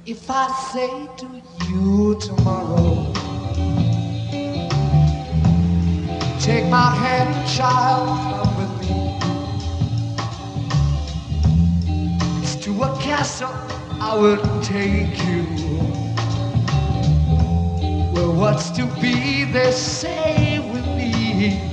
If I say to you tomorrow, take my hand, child, come with me. It's to a castle I will take you. Well, what's to be, they say with me.